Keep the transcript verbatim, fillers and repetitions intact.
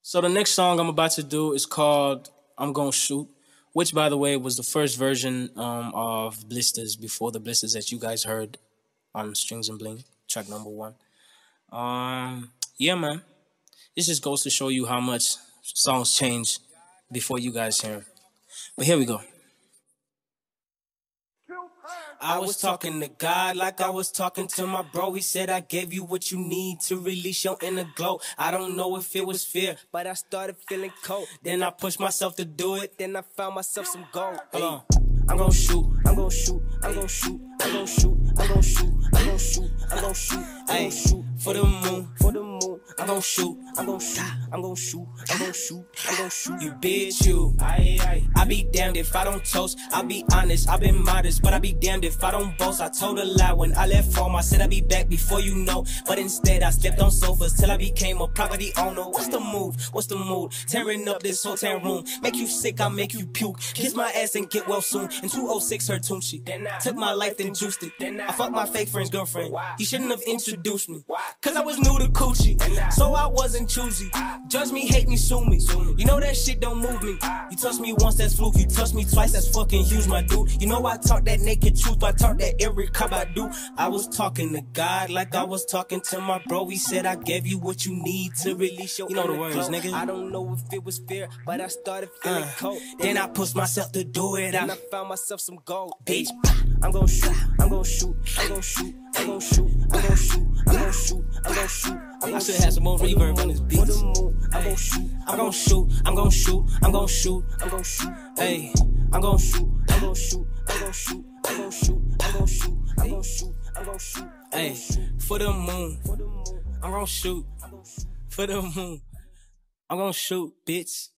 So the next song I'm about to do is called "I'm Gonna Shoot," which, by the way, was the first version um, of Blisters before the Blisters that you guys heard on Strings and Bling, track number one. Um, yeah, man. This just goes to show you how much songs change before you guys hear 'em. But here we go. I was talking to God like I was talking to my bro. He said I gave you what you need to release your inner glow. I don't know if it was fear, but I started feeling cold. Then I pushed myself to do it. Then I found myself some gold. Hold on. I'm gon' shoot, I'm gon' shoot, I'm gon' shoot, I'm gon' shoot, I'm gon' shoot, I'm gon' shoot, I'm gon' shoot, I'm gon' shoot for the moon, for the moon. I'm gon' shoot, I'm gon' shoot, I'm gon' shoot, I'm gon' shoot, I'm gon' shoot. You bitch, you. Aye, aye. I be damned if I don't toast. I'll be honest, I've been modest, but I be damned if I don't boast. I told a lie when I left home. I said I'd be back before you know, but instead I slept on sofas till I became a property owner. What's the move? What's the mood? Tearing up this hotel room, make you sick, I make you puke. Kiss my ass and get well soon. In two oh six, her Tunchi. Took my life, then juiced it. I fucked my fake friend's girlfriend. You shouldn't have introduced me, cause I was new to coochie, so I wasn't choosy. Judge me, hate me, sue me. You know that shit don't move me. You touch me once, that's fluke. You touch me twice, that's fucking huge, my dude. You know I talk that naked truth, I talk that every cop I do. I was talking to God like I was talking to my bro. He said I gave you what you need to release your. You know the words, nigga. I don't know if it was fear, but I started feeling uh, cold. Then I pushed myself to do it. Then I found myself some gold. Bitch, I'm gon' shoot, I'm gon' shoot, I'm gon' shoot, I'm gon' shoot, I'm gon' shoot, I'm gon' shoot, I'm gon' shoot. I should have some more reverb on this beat. I'm gon' shoot, I'm gon' shoot, I'm gon' shoot, I'm gon' shoot, I'm gon' shoot. Hey, I'm gon' shoot, I'm gon' shoot, I'm gon' shoot, I'm gon' shoot, I'm gon' shoot, I'm gon' shoot, I'm gon' shoot. Hey, for the moon, I'm gon' shoot, for the moon, I'm gon' shoot, bitch.